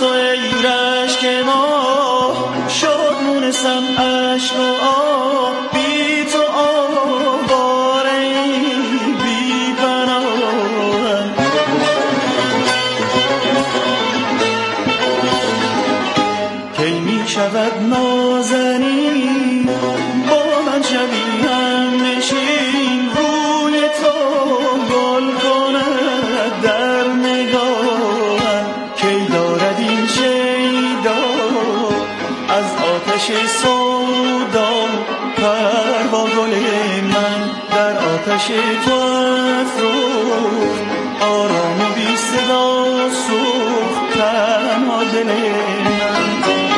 تو ای رشک ما شد مونسم عشق و آه بی تو آواره بی پناهم کی می شود نازنین با من شبیه هم نشین روی تو گل کند در نگاهم کی دارد این شیدا از آتش سودا پروا گل من در آتش تو افروخت آرام و بی صدا سوخت تنها دل من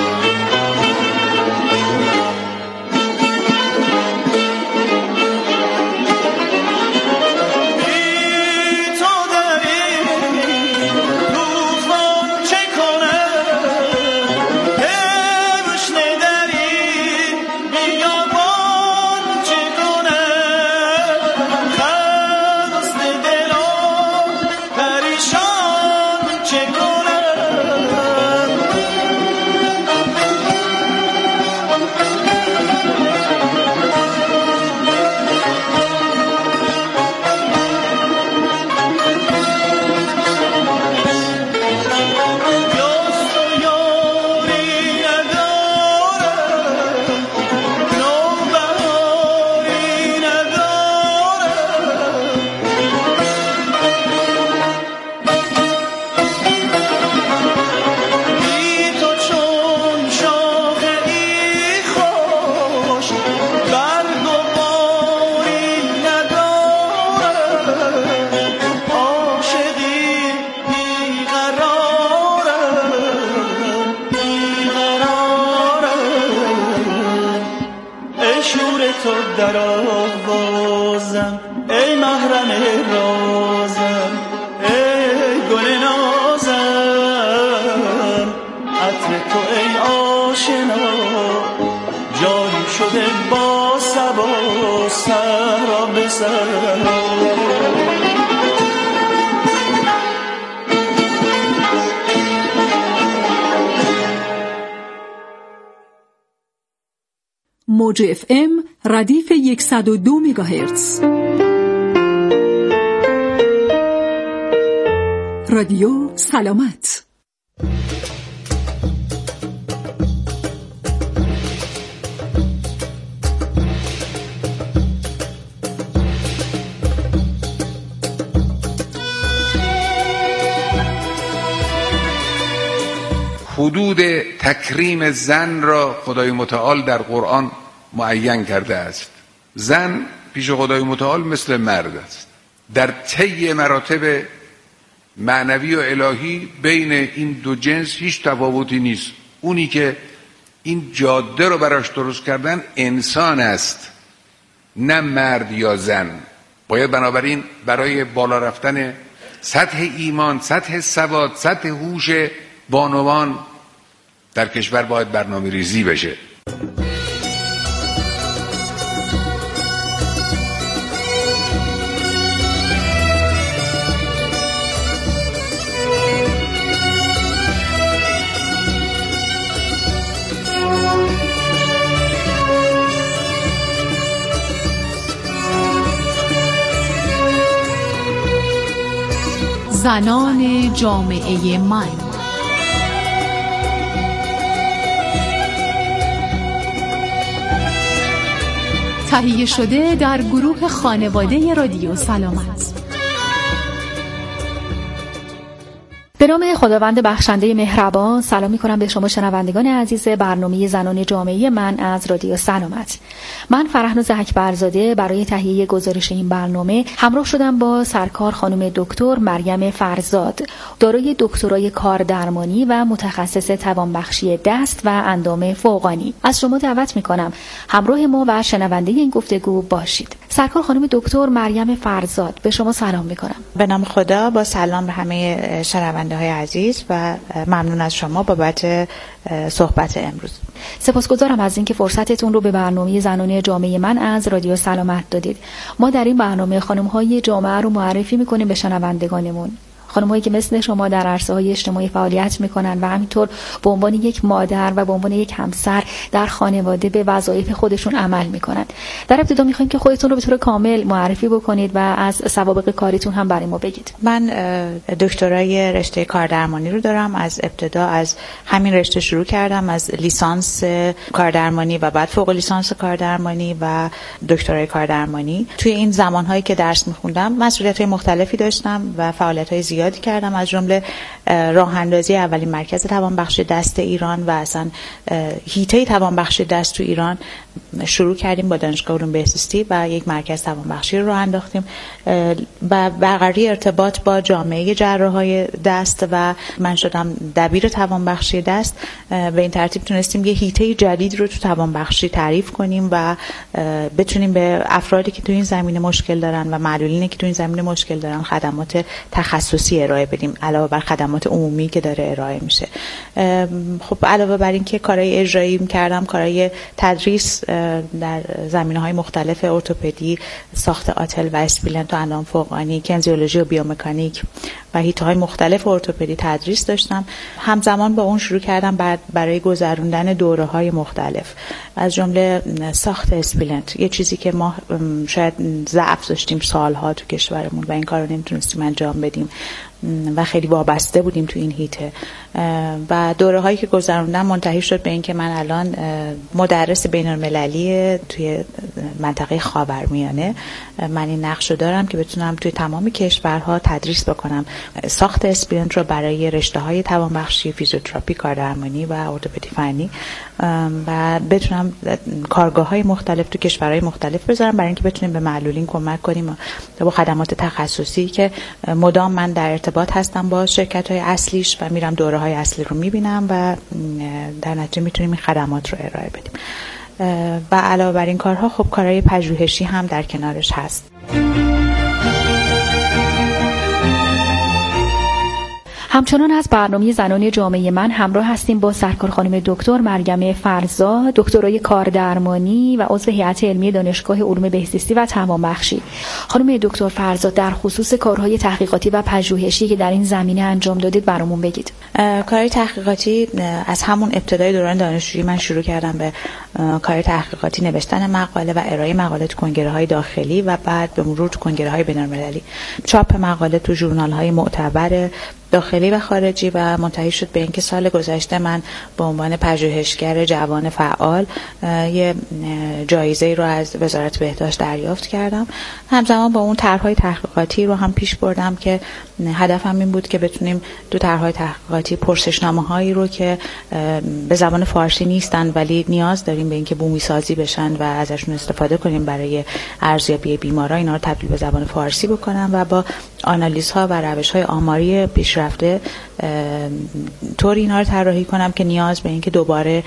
در آوازم ای محرم رازم ای گل نازم عطر تو ای آشنا جاری شده با صبا سرا به سرا موج FM ردیف 102 مگاهرتز. رادیو سلامت. حدود تکریم زن را خدای متعال در قرآن معین کرده است. زن پیش خدای متعال مثل مرد است. در طی مراتب معنوی و الهی بین این دو جنس هیچ تفاوتی نیست. اونی که این جاده رو براش درست کردن انسان است، نه مرد یا زن. باید بنابراین برای بالا رفتن سطح ایمان، سطح سواد، سطح هوش بانوان در کشور باید برنامه ریزی بشه. زنان جامعه من. تهیه شده در گروه خانواده رادیو سلامت. به نام خداوند بخشنده مهربان سلام می‌کنم به شما شنوندگان عزیز برنامه زنان جامعه من از رادیو سلامت. من فرهناز اکبرزاده برای تهیه گزارش این برنامه همراه شدم با سرکار خانم دکتر مریم فرزاد، دارای دکترای کاردرمانی و متخصص توانبخشی دست و اندام فوقانی. از شما دعوت می‌کنم همراه ما و شنونده این گفتگو باشید. سرکار خانم دکتر مریم فرزاد، به شما سلام می‌کنم. به نام خدا، با سلام به همه شنونده های عزیز و ممنون از شما بابت صحبت امروز. سپاسگزارم از اینکه فرصتتون رو به برنامه زنان جامعه من از رادیو سلامت دادید. ما در این برنامه خانم‌های جامعه رو معرفی می‌کنیم به شنوندگانمون. خانم‌هایی که مثل شما در عرصه‌های اجتماعی فعالیت می‌کنن و همینطور به عنوان یک مادر و به عنوان یک همسر در خانواده به وظایف خودشون عمل می‌کنن. در ابتدا می‌خوایم که خودتون رو به طور کامل معرفی بکنید و از سوابق کاریتون هم برای ما بگید. من دکترای رشته کاردرمانی رو دارم. از ابتدا از همین رشته شروع کردم، از لیسانس کاردرمانی و بعد فوق لیسانس کاردرمانی و دکترای کاردرمانی. توی این زمانهایی که درس می‌خوندم مسئولیت‌های مختلفی داشتم و فعالیت‌های زیادی کردم، از جمله راه اندازی اولین مرکز توانبخشی دست ایران و اصلا حیطه توانبخشی دست تو ایران شروع کردیم با دانشگاه علوم بهزیستی و یک مرکز توانبخشی رو انداختیم و برقراری ارتباط با جامعه جراحای دست و من شدم دبیر توانبخشی دست. به این ترتیب تونستیم یه حیطه جدید رو تو توانبخشی تعریف کنیم و بتونیم به افرادی که تو این زمینه مشکل دارن و معلولینی که تو این زمینه مشکل دارن خدمات تخصصی ارائه بدیم علاوه بر خدمات عمومی که داره ارائه میشه. خب علاوه بر این که کارهای اجرایی می‌کردم، کارهای تدریس در زمینه‌های مختلف ارتوپدی، ساخت آتل و اسپلنت و اندام فوقانی، کنزیولوژی و بیومکانیک و حیطه‌های مختلف ارتوپدی تدریس داشتم. همزمان با اون شروع کردم برای گذروندن دوره‌های مختلف، از جمله ساخت اسپلنت، یه چیزی که ما شاید ضعف داشتیم سالها تو کشورمون و این کارو نمیتونستیم انجام بدیم و خیلی وابسته بودیم تو این هیته. و دوره هایی که گذروندم منتهی شد به این که من الان مدرس بین‌المللی توی منطقه خاورمیانه. من این نقش رو دارم که بتونم توی تمام کشورها تدریس بکنم ساخت اسپلنت رو برای رشته های توانبخشی، فیزیوتراپی، کاردرمانی و ارتوپدی فنی و بتونم کارگاه های مختلف تو کشورهای مختلف بذارم برای اینکه بتونیم به معلولین کمک کنیم با خدمات تخصصی که مدام من در ارتباط هستم با شرکت های اصلیش و میرم دوره های اصلی رو میبینم و در نتیجه میتونیم این خدمات رو ارائه بدیم. و علاوه بر این کارها خب کارهای پژوهشی هم در کنارش هست. همچنان از برنامه زنان جامعه من همراه هستیم با سرکار خانم دکتر مریم فرزاد، دکترای کاردرمانی و عضو هیئت علمی دانشگاه علوم بهزیستی و توانبخشی. خانم دکتر فرزاد در خصوص کارهای تحقیقاتی و پژوهشی که در این زمینه انجام دادید برامون بگید. کارهای تحقیقاتی از همون ابتدای دوران دانشجویی من شروع کردم به کار تحقیقاتی، نوشتن مقاله و ارائه مقاله تو کنگره‌های داخلی و بعد به مرور تو کنگره‌های بین‌المللی، چاپ مقاله تو ژورنال‌های معتبر داخلی و خارجی و منتهی شد به اینکه سال گذشته من به عنوان پژوهشگر جوان فعال یه جایزه رو از وزارت بهداشت دریافت کردم. همزمان با اون طرح‌های تحقیقاتی رو هم پیش بردم که هدفم این بود که بتونیم تو طرح‌های تحقیقاتی پرسشنامه‌هایی رو که به زبان فارسی نیستن ولی نیاز داریم به اینکه بومی سازی بشن و ازشون استفاده کنیم برای ارزیابی بیمارا، اینا رو تبدیل به زبان فارسی بکنم و با آنالیزها و روش‌های آماری پیشرفته طور اینا رو طراحی کنم که نیاز به اینکه دوباره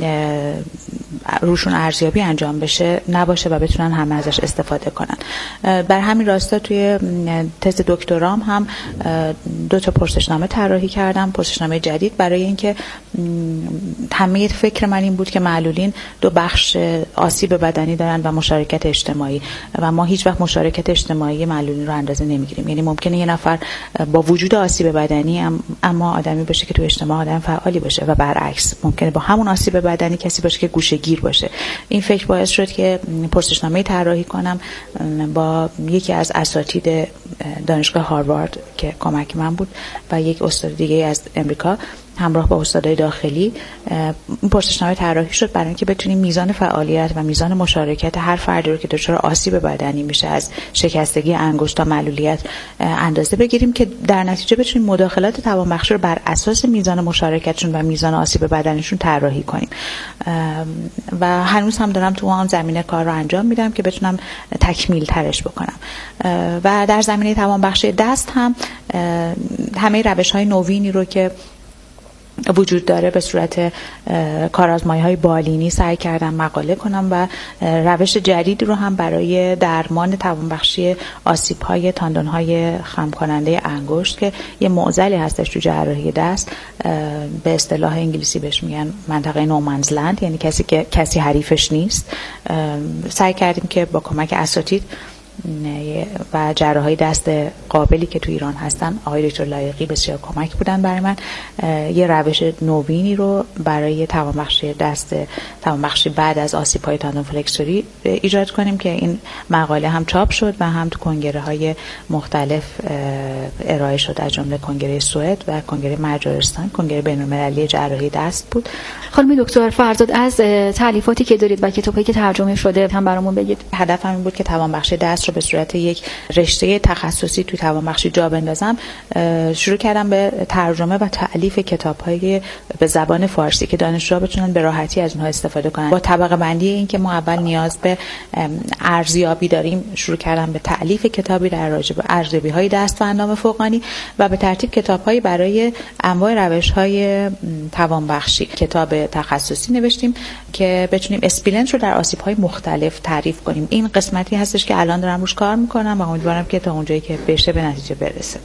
روشون ارزیابی انجام بشه نباشه و بتونن همه ازش استفاده کنن. بر همین راستا توی تز دکترام هم 2 تا پرسشنامه طراحی کردم، پرسشنامه جدید، برای اینکه همه فکر من این بود که معلولین 2 بخش آسیب بدنی دارن و مشارکت اجتماعی و ما هیچ وقت مشارکت اجتماعی معلولین رو اندازه نمیگیریم. یعنی ممکنه یه نفر با وجود آسیب بدنی اما آدمی باشه که تو اجتماع آدم فعالی باشه و برعکس، ممکنه با همون آسیب بدنی کسی باشه که گوشه‌گیر باشه. این فکر باعث شد که پرسشنامه طراحی کنم با یکی از اساتید دانشگاه هاروارد که کمک من بود و یک استاد دیگه از امریکا همراه با استادای داخلی. پرسشنامه طراحی شد برای اینکه بتونیم میزان فعالیت و میزان مشارکت هر فردی رو که دچار آسیب بدنی میشه، از شکستگی انگشت تا معلولیت، اندازه بگیریم که در نتیجه بتونیم مداخلات توانبخشی رو بر اساس میزان مشارکتشون و میزان آسیب بدنیشون طراحی کنیم. و هنوز هم دارم تو اون زمینه کار رو انجام میدم که بتونم تکمیل ترش بکنم. و در زمینه توانبخشی دست هم همه روش‌های نوینی رو که وجود داره به صورت کارآزمایی‌های بالینی سعی کردم مقاله کنم و روش جدید رو هم برای درمان توانبخشی آسیب‌های تاندون‌های خم کننده انگشت که یه معضلی هستش تو جراحی دست، به اصطلاح انگلیسی بهش میگن منطقه نومنزلند، یعنی کسی حریفش نیست. سعی کردیم که با کمک اساتید و جراحای دست قابلی که تو ایران هستن، آقای دکتر لایقی بسیار کمک بودن برای من یه روش نوینی رو برای توانبخشی دست، توانبخشی بعد از آسیب‌های تاندون فلکسوری ایجاد کنیم که این مقاله هم چاپ شد و هم تو کنگره‌های مختلف ارائه شد، از جمله کنگره سوئد و کنگره مجارستان، کنگره بین‌المللی جراحی دست بود. خانم دکتر فرزاد، از تالیفاتی که دارید و کتابی که ترجمه شده هم برامون بگید. هدفم این بود که توانبخشی دست رو به صورت یک رشته تخصصی توی توانبخشی جا بندازم. شروع کردم به ترجمه و تألیف کتاب‌های به زبان فارسی که دانشجوها بتونن به راحتی از اونها استفاده کنن. با طبقه بندی این که ما اول نیاز به ارزیابی داریم، شروع کردم به تألیف کتابی در راجع به ارزیابی‌های دست و اندام فوقانی و به ترتیب کتاب‌هایی برای انواع روش‌های توانبخشی. کتاب تخصصی نوشتیم که بتونیم اسپلنت رو در آسیب‌های مختلف تعریف کنیم. این قسمتی هستش که الان دارم روش کار می‌کنم و امیدوارم که تا اونجایی که بشه به نتیجه برسه.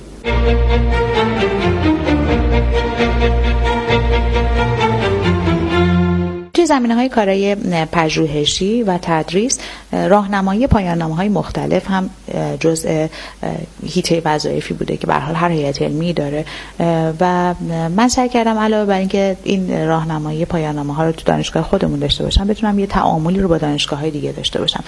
توی زمینه‌های کارهای پژوهشی و تدریس، راهنمایی پایان‌نامه‌های مختلف هم جزء حیطه وظایفی بوده که به هر حال هر هیئت علمی داره و من سعی کردم علاوه بر اینکه این راهنمایی پایان‌نامه‌ها رو تو دانشگاه خودمون داشته باشم، بتونم یه تعاملی رو با دانشگاه‌های دیگه داشته باشم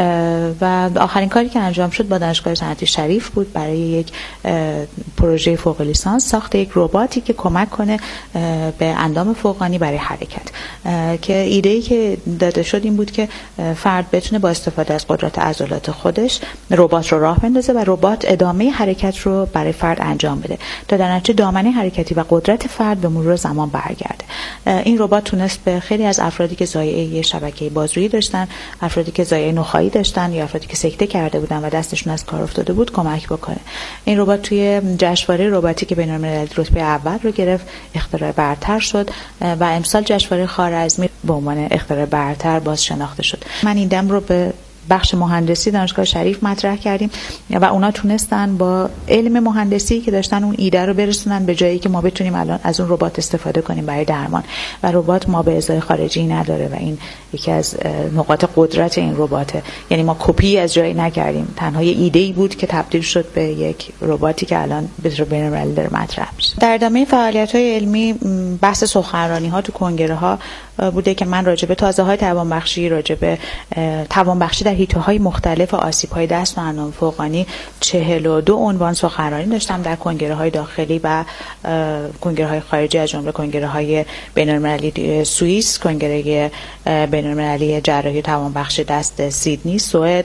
و آخرین کاری که انجام شد با دانشگاه صنعتی شریف بود برای یک پروژه فوق لیسانس، ساخت یک رباتی که کمک کنه به اندام فوقانی برای حرکت، که ایده‌ای که داده شد این بود که فرد بتونه با استفاده از قدرت عضلات خودش ربات رو راه بندازه و ربات ادامه حرکت رو برای فرد انجام بده تا در نتیجه دامنه حرکتی و قدرت فرد به مرور زمان برگرده. این ربات تونست به خیلی از افرادی که ضایعه شبکه بازویی داشتن، افرادی که ضایعه نخاعی داشتن یا افرادی که سکته کرده بودن و دستشون از کار افتاده بود کمک بکنه. این ربات توی جشنواره رباتیک بین‌المللی رتبه اول رو گرفت، اختراع برتر شد و امسال جشنواره خوارزمی به عنوان اختراع برتر باز شناخته شد. من این دم رو به بخش مهندسی دانشگاه شریف مطرح کردیم و اونا تونستن با علم مهندسی که داشتن اون ایده رو برسونن به جایی که ما بتونیم الان از اون ربات استفاده کنیم برای درمان و ربات ما به ازای خارجی نداره و این یکی از نقاط قدرت این رباته. یعنی ما کپی از جایی نکردیم، تنها یه ایده‌ای بود که تبدیل شد به یک رباتی که الان به طور بین‌المللی داره مطرح میشه. در ادامه فعالیت‌های علمی بحث سخنرانی‌ها تو کنگره‌ها بوده که من راجع به تازه‌های توانبخشی، راجع به توانبخشی در حیطه‌های مختلف آسیب‌های دست و اندام فوقانی 42 عنوان سخنرانی داشتم در کنگره‌های داخلی و کنگره‌های خارجی، از جمله کنگره‌های بین‌المللی سوئیس، کنگره بین‌المللی جراحی توانبخشی دست سیدنی، سوئد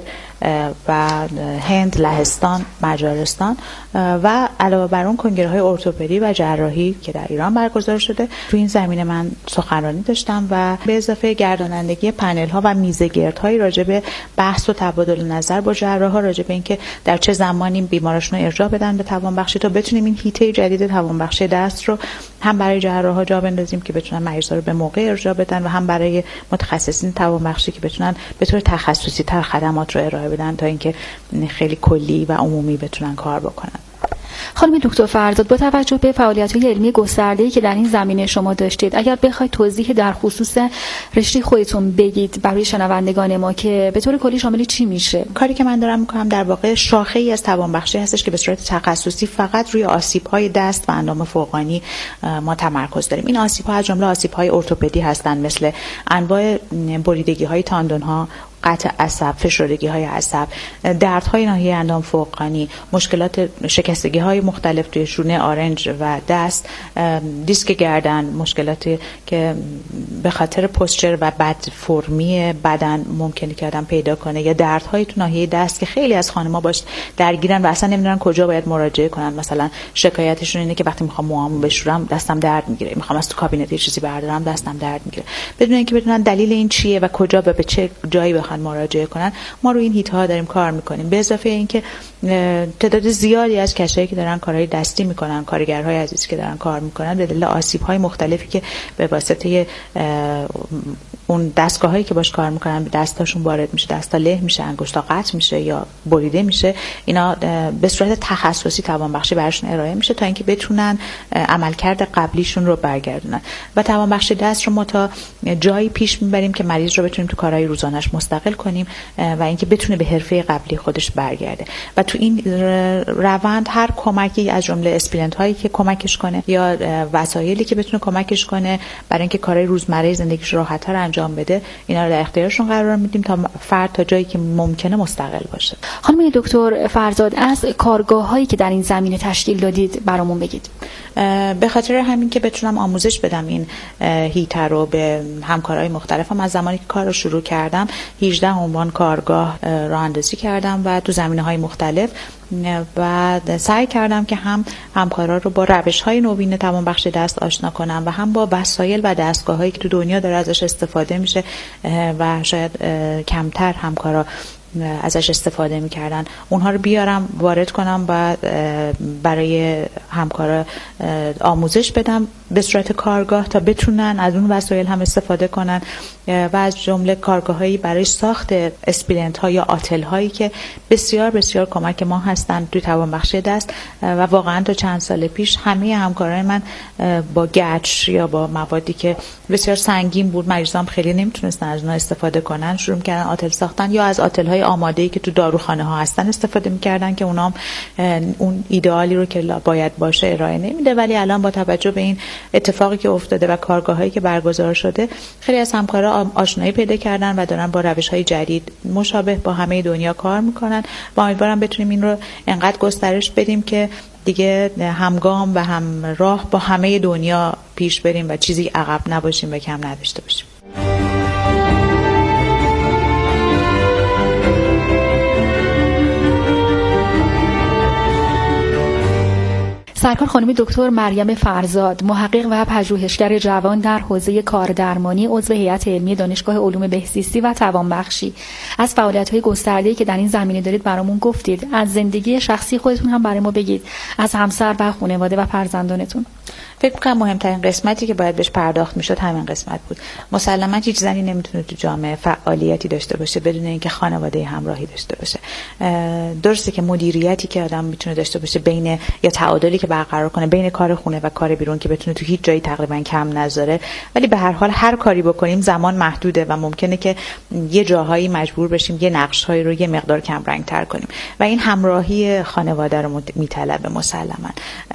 و هند، لهستان، مجارستان و علاوه بر اون کنگره‌های ارتوپدی و جراحی که در ایران برگزار شده. تو این زمینه من سخنرانی داشتم و به اضافه گردانندگی پنل‌ها و میزگردهای راجع به بحث و تبادل نظر با جراح‌ها راجع به اینکه در چه زمانی بیمارشون رو ارجاع بدن به توانبخشی تا بتونیم این حیطه جدید توانبخشی دست رو هم برای جراح‌ها جا بندازیم که بتونن مریضا رو به موقع ارجاع بدن و هم برای متخصصین توانبخشی که بتونن به طور تخصصی تر خدمات رو ارائه بدن تا اینکه خیلی کلی و عمومی بتونن کار بکنن. خانم دکتر فرزاد، با توجه به فعالیت‌های علمی گسترده‌ای که در این زمینه شما داشتید، اگر بخواید توضیح در خصوص رشته خودتون بگید برای شنوندگان ما که به طور کلی شامل چی میشه؟ کاری که من دارم می‌کنم در واقع شاخه‌ای از توانبخشی هستش که به صورت تخصصی فقط روی آسیب‌های دست و اندام فوقانی ما تمرکز داریم. این آسیب‌ها از جمله آسیب‌های ارتوپدی هستند، مثل انواع بریدگی‌های تاندون‌ها، قطع عصب، فشردگی‌های عصب، دردهای ناحیه اندام فوقانی، مشکلات شکستگی‌های مختلف توی شونه آرنج و دست، دیسک گردن، مشکلاتی که به خاطر پوستچر و بد فرمی بدن ممکنه که آدم پیدا کنه، یا دردهای تو ناحیه دست که خیلی از خانم‌ها باش درگیرن و اصلا نمیدونن کجا باید مراجعه کنن. مثلا شکایتشون اینه که وقتی میخوام موهامو بشورم دستم درد میگیره، میخوام از تو کابینت یه چیزی بردارم دستم درد میگیره. بدون اینکه بدونن دلیل این چیه و کجا به چه جایی مراجعه کنن، ما روی این حیطه‌ها داریم کار میکنیم. به اضافه اینکه تعداد زیادی از کسایی که دارن کارهای دستی میکنن، کارگرهای عزیز که دارن کار میکنن، به دلیل آسیب‌های مختلفی که به واسطه اون دستگاهایی که باش کار میکنن به دستاشون وارد میشه، دستا له میشه، انگشتا قطع میشه یا بریده میشه، اینا به صورت تخصصی توانبخشی براشون ارائه میشه تا اینکه بتونن عملکرد قبلیشون رو برگردونن. و توانبخشی دست رو ما تا جایی پیش میبریم که مریض رو بتونیم تو کارهای روزانه‌اش مستقل کنیم و اینکه بتونه به حرفه قبلی خودش برگرده. و تو این روند هر کمکی از جمله اسپلنت هایی که کمکش کنه یا وسایلی که بتونه کمکش کنه برای اینکه کارهای روزمره زندگیش راحت‌تر انجام بده، اینا رو در اختیارشون قرار میدیم تا فرد تا جایی که ممکنه مستقل باشه. خانم دکتر فرزاد، از کارگاه‌هایی که در این زمینه تشکیل دادید برامون بگید. به خاطر همین که بتونم آموزش بدم این هیتر رو به همکارای مختلفم، از زمانی که کار رو شروع کردم 18 عنوان کارگاه راه اندازی کردم و تو زمینه‌های مختلف و سعی کردم که هم همکارا رو با روش‌های نوین توانبخشی دست آشنا کنم و هم با وسایل و دستگاه‌هایی که تو دنیا داره ازش استفاده میشه و شاید کمتر همکارا ازش استفاده میکردن، اونها رو بیارم وارد کنم و برای همکارا آموزش بدم به صورت کارگاه تا بتونن از اون وسایل هم استفاده کنن و از جمله کارگاهایی برای ساخت اسپلنت ها یا آتل هایی که بسیار بسیار کمک ما هستن توی توانبخشی دست. و واقعا تا چند سال پیش همه همکارای من با گچ یا با موادی که بسیار سنگین بود، مریضام خیلی نمیتونستن از اونها استفاده کنن، شروع کردن آتل ساختن یا از آتل های آماده‌ای که تو داروخانه ها هستن استفاده می‌کردن که اونام اون ایدئالی رو که باید باشه ارائه نمیده. ولی الان با توجه به این اتفاقی که افتاده و کارگاهایی که برگزار شده، خیلی از همکارا آشنایی پیدا کردن و دارن با روش‌های جدید مشابه با همه دنیا کار می‌کنن و امیدوارم بتونیم این رو انقدر گسترش بدیم که دیگه همگام و همراه با همه دنیا پیش بریم و چیزی عقب نباشیم و کم نداشته باشیم. سرکار خانم دکتر مریم فرزاد، محقق و پژوهشگر جوان در حوزه کاردرمانی، عضو هیئت علمی دانشگاه علوم بهزیستی و توانبخشی، از فعالیت‌های گسترده‌ای که در این زمینه دارید برامون گفتید. از زندگی شخصی خودتون هم برای ما بگید، از همسر و خانواده و فرزندانتون. فکر می‌کنم مهمترین قسمتی که باید بهش پرداخت می‌شد همین قسمت بود. مسلماً هیچ زنی نمیتونه تو جامعه فعالیتی داشته باشه بدون اینکه خانواده همراهی داشته باشه. درسته که مدیریتی که آدم میتونه داشته باشه بین یا تعادلی که برقرار کنه بین کار خونه و کار بیرون که بتونه تو هیچ جایی تقریبا کم نذاره، ولی به هر حال هر کاری بکنیم زمان محدوده و ممکنه که یه جاهایی مجبور بشیم یه نقش‌هایی رو یه مقدار کم رنگ‌تر کنیم و این همراهی خانواده رو میطلبه. مسلماً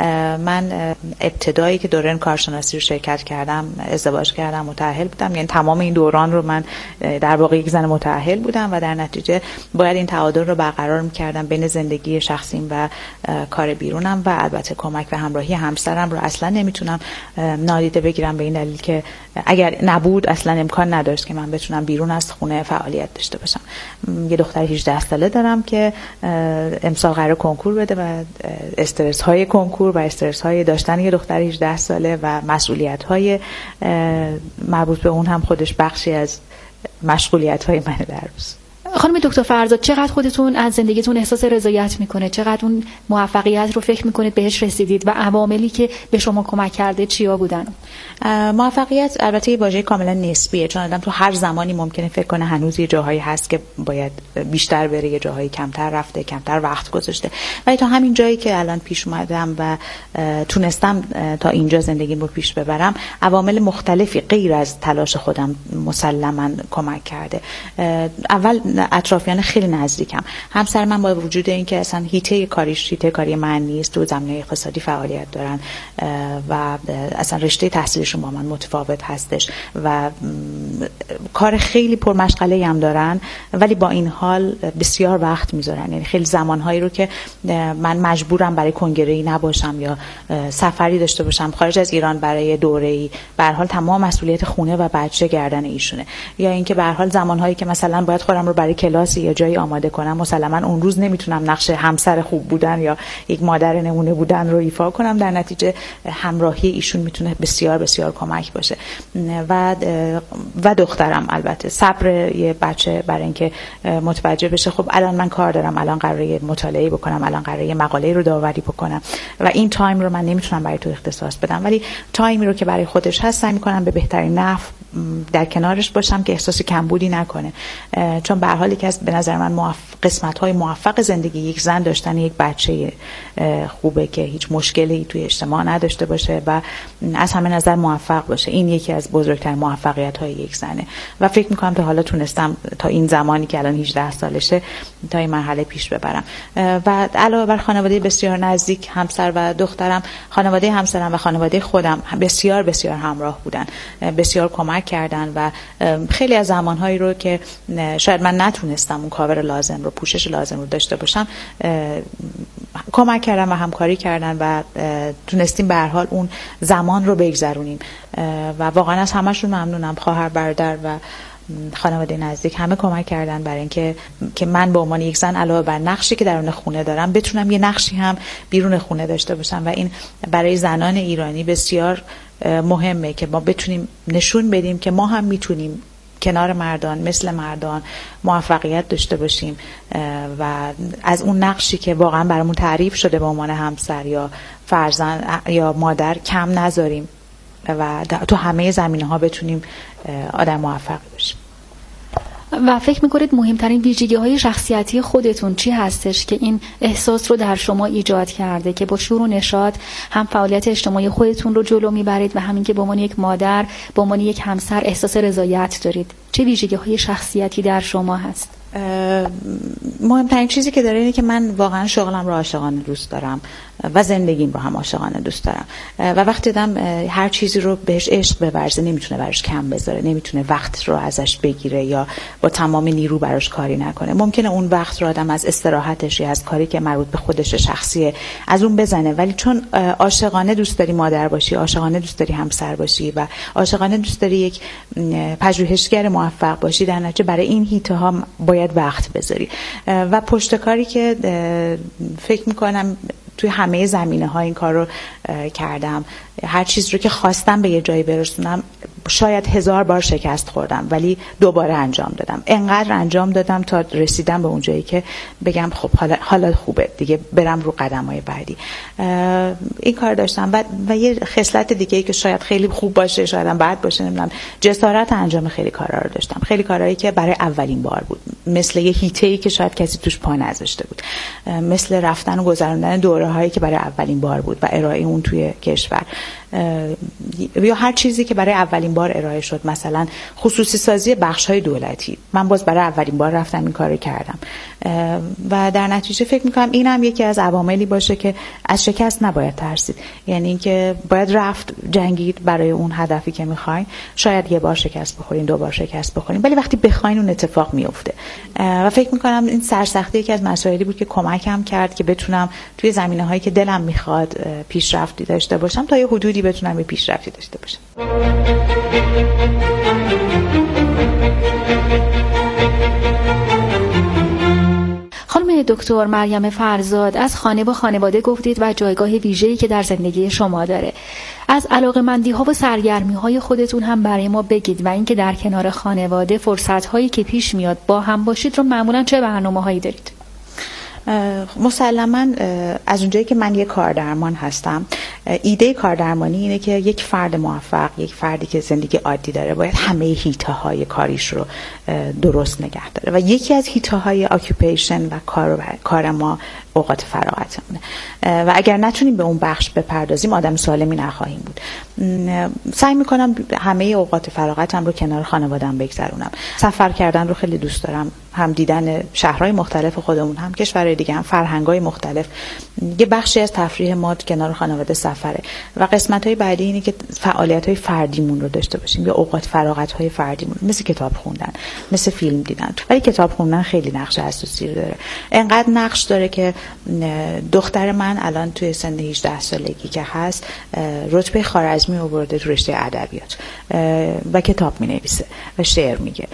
من ابتدایی که دوران کارشناسی رو شرکت کردم، ازدواج کردم، متأهل بودم، یعنی تمام این دوران رو من در واقع یک زن متأهل بودم و در نتیجه باید این تعادل رو برقرار می‌کردم بین زندگی شخصیم و کار بیرونم و البته کمک و همراهی همسرم رو اصلا نمیتونم نادیده بگیرم، به این دلیل که اگر نبود اصلا امکان نداشت که من بتونم بیرون از خونه فعالیت داشته باشم. یه دختر 18 ساله دارم که امسال قرار کنکور بده و استرس های کنکور و استرس های داشتن یه دختر 18 ساله و مسئولیت های مربوط به اون هم خودش بخشی از مشغولیت های من در روز. خانم دکتر فرزاد، چقدر خودتون از زندگیتون احساس رضایت میکنه؟ چقدر اون موفقیت رو فکر میکنید بهش رسیدید و عواملی که به شما کمک کرده چیا بودن؟ موفقیت البته یه واژه کاملا نسبیه، چون آدم تو هر زمانی ممکنه فکر کنه هنوز یه جاهایی هست که باید بیشتر بره، یه جاهایی کمتر رفته، کمتر وقت گذاشته. ولی تا همین جایی که الان پیش اومدم و تونستم تا اینجا زندگیمو پیش ببرم، عوامل مختلفی غیر از تلاش خودم مسلماً کمک کرده. اول اطرافیان خیلی نزدیکم، همسر من با وجود اینکه اصلا هیته کاری من نیست، تو زمینه اقتصادی فعالیت دارن و اصلا رشته تحصیلشون با من متفاوت هستش و کار خیلی پرمشغله‌ای هم دارن، ولی با این حال بسیار وقت میذارن. یعنی خیلی زمانهایی رو که من مجبورم برای کنگره‌ای نباشم یا سفری داشته باشم خارج از ایران برای دوره‌ای، به هر حال تمام مسئولیت خونه و بچه گردن ایشونه، یا اینکه به هر حال زمانهایی که مثلا باید خودم رو برای کلاس یا جایی آماده کنم، مسلما اون روز نمیتونم نقش همسر خوب بودن یا یک مادر نمونه بودن رو ایفا کنم. در نتیجه همراهی ایشون میتونه بسیار بسیار کمک باشه. و دخترم البته صبر یه بچه برای اینکه متوجه بشه خب الان من کار دارم، الان قراره مطالعه بکنم، الان قراره مقاله رو داوری بکنم و این تایم رو من نمیتونم برای تو اختصاص بدم، ولی تایمی رو که برای خودش هست سعی میکنم به بهترین نحو در کنارش باشم که احساس کمبودی نکنه. چون به هر حال که به نظر من قسمت‌های موفق زندگی یک زن داشتن یک بچه خوبه که هیچ مشکلی توی اجتماع نداشته باشه و از همه نظر موفق باشه. این یکی از بزرگترین موفقیت‌های یک زنه و فکر می‌کنم تا حالا تونستم تا این زمانی که الان 18 سالشه تا این مرحله پیش ببرم. و علاوه بر خانواده بسیار نزدیک، همسر و دخترم، خانواده همسرم و خانواده خودم بسیار بسیار همراه بودن، بسیار کمک کردن و خیلی از زمانهایی رو که شاید من نتونستم اون کاور لازم رو، پوشش لازم رو داشته باشم، کمک کردن و همکاری کردن و تونستیم به هر حال اون زمان رو بگذرونیم و واقعا از همشون ممنونم. خواهر، برادر و خانواده نزدیک همه کمک کردن برای اینکه من به عنوان یک زن علاوه بر نقشی که درون خونه دارم بتونم یه نقشی هم بیرون خونه داشته باشم و این برای زنان ایرانی بسیار مهمه که ما بتونیم نشون بدیم که ما هم میتونیم کنار مردان مثل مردان موفقیت داشته باشیم و از اون نقشی که واقعا برامون تعریف شده به عنوان همسر یا فرزند یا مادر کم نذاریم و تو همه زمینه‌ها بتونیم آدم موفق باشیم. و فکر میکنید مهمترین ویژگی‌های شخصیتی خودتون چی هستش که این احساس رو در شما ایجاد کرده که با شور و نشاط هم فعالیت اجتماعی خودتون رو جلو میبرید و همین که به عنوان یک مادر، به عنوان یک همسر احساس رضایت دارید؟ چه ویژگی‌های شخصیتی در شما هست؟ مهمترین چیزی که داره اینه که من واقعا شغلم رو عاشقانه دوست دارم و زندگیم رو هم عاشقانه دوست دارم و وقتی آدم هر چیزی رو بهش عشق بورزه نمیتونه براش کم بذاره، نمیتونه وقت رو ازش بگیره یا با تمام نیرو براش کاری نکنه. ممکنه اون وقت رو آدم از استراحتش یا از کاری که مربوط به خودش شخصیه از اون بزنه، ولی چون عاشقانه دوست داری مادر باشی، عاشقانه دوست داری همسر باشی و عاشقانه دوست داری یک پژوهشگر موفق باشی، در نتیجه برای این هیته ها باید وقت بذاری و پشتکاری که فکر میکنم توی همه زمینه‌ها این کار رو کردم. هر چیز رو که خواستم به یه جایی برسونم شاید 1000 بار شکست خوردم ولی دوباره انجام دادم. انقدر انجام دادم تا رسیدم به اون جایی که بگم خب حالا خوبه دیگه، برم رو قدم‌های بعدی. این کار داشتم و یه خصلت دیگه‌ای که شاید خیلی خوب باشه شاید هم بد باشه نمیدونم، جسارت انجام خیلی کارا رو داشتم. خیلی کارهایی که برای اولین بار بود، مثل یه هیته‌ای که شاید کسی توش پا نذاشته بود، مثل رفتن و گذروندن دوره‌هایی که برای اولین بار بود و ارائه اون توی کشور، یا هر چیزی که برای اولین بار ارائه شد، مثلا خصوصی سازی بخش‌های دولتی. من باز برای اولین بار رفتم این کارو کردم و در نتیجه فکر می‌کنم اینم یکی از عواملی باشه که از شکست نباید ترسید. یعنی اینکه باید رفت جنگید برای اون هدفی که می‌خواین. شاید یه بار شکست بخورین، 2 بار شکست بخورین، ولی وقتی بخواین اون اتفاق میفته. و فکر می‌کنم این سرسختی یکی از مسائلی بود که کمکم کرد که بتونم توی زمینه‌هایی که دلم می‌خواد پیشرفتی داشته باشم تا یه حدودی بتونم یه پیشرفتی داشته باشم. خانم دکتر مریم فرزاد، از خانه و خانواده گفتید و جایگاه ویژه‌ای که در زندگی شما داره. از علاقه‌مندی‌ها و سرگرمی‌های خودتون هم برای ما بگید و اینکه در کنار خانواده فرصت‌هایی که پیش میاد با هم باشید رو معمولاً چه برنامه‌هایی دارید؟ مسلماً از اونجایی که من یک کاردرمان هستم، ایده کاردرمانی اینه که یک فرد موفق، یک فردی که زندگی عادی داره باید همه هیته‌های کاریش رو درست نگه داره و یکی از هیته‌های اکیوپیشن و کار ما اوقات فراغتمونه و اگر نتونیم به اون بخش بپردازیم آدم سالمی نخواهیم بود. سعی میکنم همه اوقات فراغتم رو کنار خانواده‌ام بگذرونم. سفر کردن رو خیلی دوست دارم، هم دیدن شهرهای مختلف خودمون، هم کشورهای دیگه، هم فرهنگ‌های مختلف. یه بخشی از تفریح ما کنار خانواده سفره و قسمت‌های بعدی اینه که فعالیت‌های فردیمون رو داشته باشیم یا اوقات فراغت‌های فردیمون، مثل کتاب خوندن، مثل فیلم دیدن. ولی کتاب خوندن خیلی نقش اساسی داره. انقدر نقش داره که دختر من الان توی سن 18 سالگی که هست رتبه خوارزمی آورده تو رشته ادبیات و کتاب می‌نویسه و شعر میگه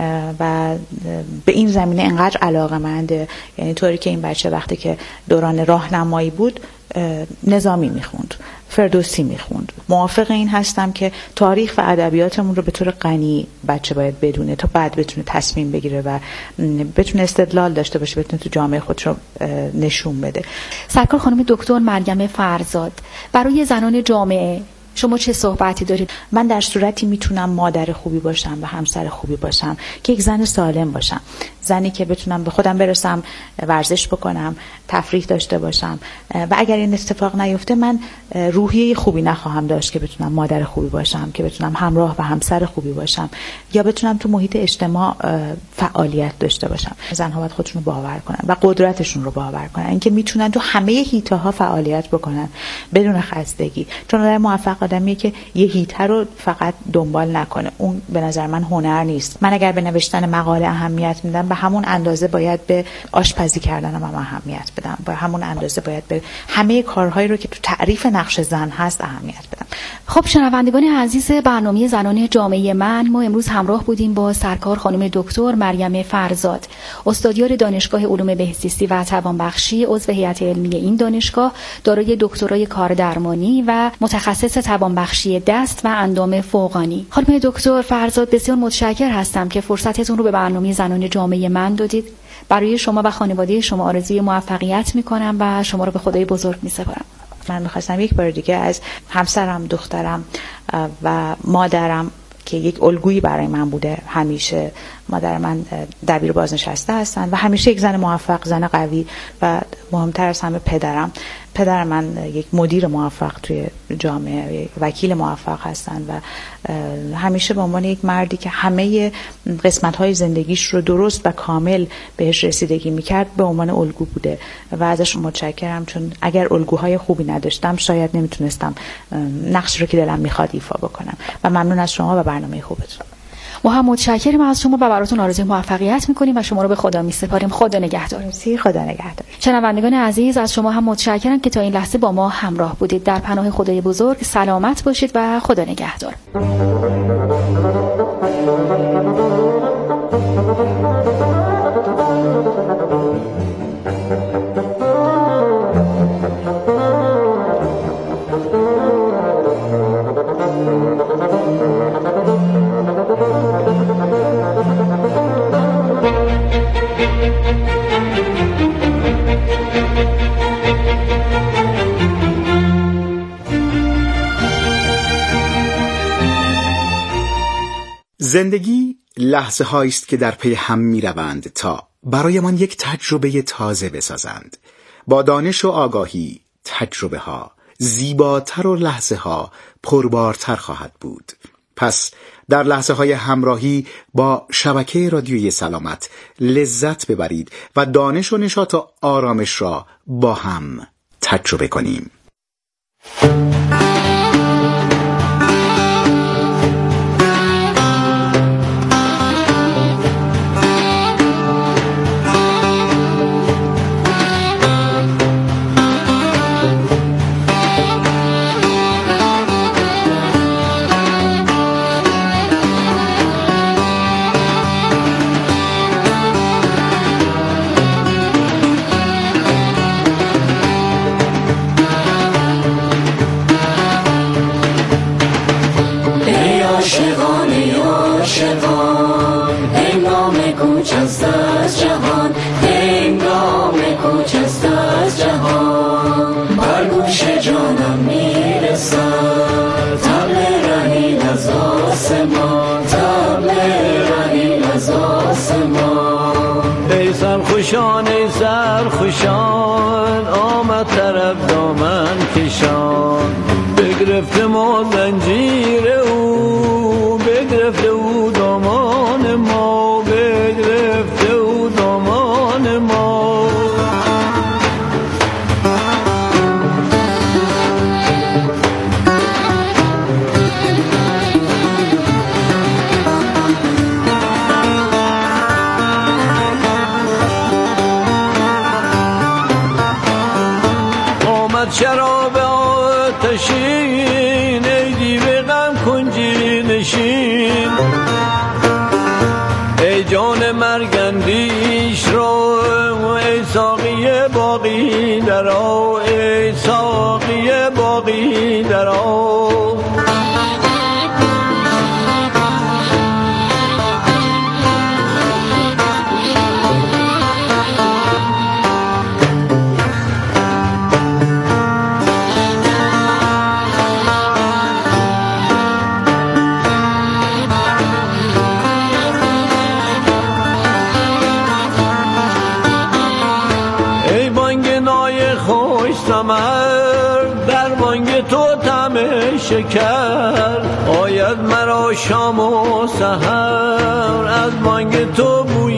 و به این زمینه انقدر علاقه‌منده، یعنی طوری که این بچه وقتی که دوران راهنمایی بود نظامی میخوند، فردوسی میخوند. موافق این هستم که تاریخ و ادبیاتمون رو به طور غنی بچه باید بدونه تا بعد بتونه تصمیم بگیره و بتونه استدلال داشته باشه، بتونه تو جامعه خودش رو نشون بده. سرکار خانم دکتر مریم فرزاد، برای زنان جامعه شما چه صحبتی دارید؟ من در صورتی میتونم مادر خوبی باشم و همسر خوبی باشم که یک زن سالم باشم، زنی که بتونم به خودم برسم، ورزش بکنم، تفریح داشته باشم و اگر این اتفاق نیفته من روحیه خوبی نخواهم داشت که بتونم مادر خوبی باشم، که بتونم همراه و همسر خوبی باشم یا بتونم تو محیط اجتماع فعالیت داشته باشم. زنها باید خودشون رو باور کنن و قدرتشون رو باور کنن، اینکه میتونن تو همه حیطه‌ها فعالیت بکنن بدون خستگی. چون آدم موفق آدمیه که یه حیطه رو فقط دنبال نکنه. اون به نظر من هنر نیست. من اگر به نوشتن مقاله اهمیت میدم، به همون اندازه باید به آشپزی کردنم هم اهمیت بدم، به همون اندازه باید به همه کارهایی رو که تو تعریف نقش زن هست اهمیت بدم. خب شنوندگان عزیز برنامه زنان جامعه من، ما امروز همراه بودیم با سرکار خانم دکتر مریم فرزاد، استادیار دانشگاه علوم بهزیستی و توانبخشی، عضو هیئت علمی این دانشگاه، دارای دکترای کاردرمانی و متخصص توانبخشی دست و اندام فوقانی. خانم دکتر فرزاد، بسیار متشکر هستم که فرصتتون رو به برنامه زنان جامعه من دادید. برای شما و خانواده شما آرزوی موفقیت میکنم و شما رو به خدای بزرگ میسپارم. من میخواستم یک بار دیگه از همسرم، دخترم و مادرم که یک الگویی برای من بوده، همیشه مادر من دبیر بازنشسته هستن و همیشه یک زن موفق، زن قوی و مهمتر از همه پدر من یک مدیر موفق توی جامعه، وکیل موفق هستن و همیشه به عنوان یک مردی که همه قسمت‌های زندگیش رو درست و کامل بهش رسیدگی می‌کرد به عنوان الگو بوده و ازش متشکرم، چون اگر الگوهای خوبی نداشتم شاید نمیتونستم نقشی رو که دلم می‌خواد ایفا بکنم. و ممنون از شما و برنامه خوبتون. ما هم متشکریم از شما و براتون آرزوی موفقیت میکنیم و شما رو به خدا میسپاریم. خدا نگهدار. خدا نگهدار. شنوندگان عزیز، از شما هم متشکرم که تا این لحظه با ما همراه بودید. در پناه خدای بزرگ سلامت باشید و خدا نگهدار. زندگی لحظه هایی است که در پی هم می روند تا برایمان یک تجربه تازه بسازند. با دانش و آگاهی تجربه ها زیباتر و لحظه ها پربارتر خواهد بود. پس در لحظه های همراهی با شبکه رادیویی سلامت لذت ببرید و دانش و نشاط و آرامش را با هم تجربه کنیم. سرخوشان آمد طرف دامن کشان، بگرفته ما زنجیر او، بگرفته او دامان ما، بگرفته او دامان ما. شراب آتشین ای دیو غم کنجی نشین ای جان مرگندیش رو ای ساقی باقی درآ ای ساقی باقی درآ در بانگ تو طعم شکر آید مرا شام و سحر از بانگ تو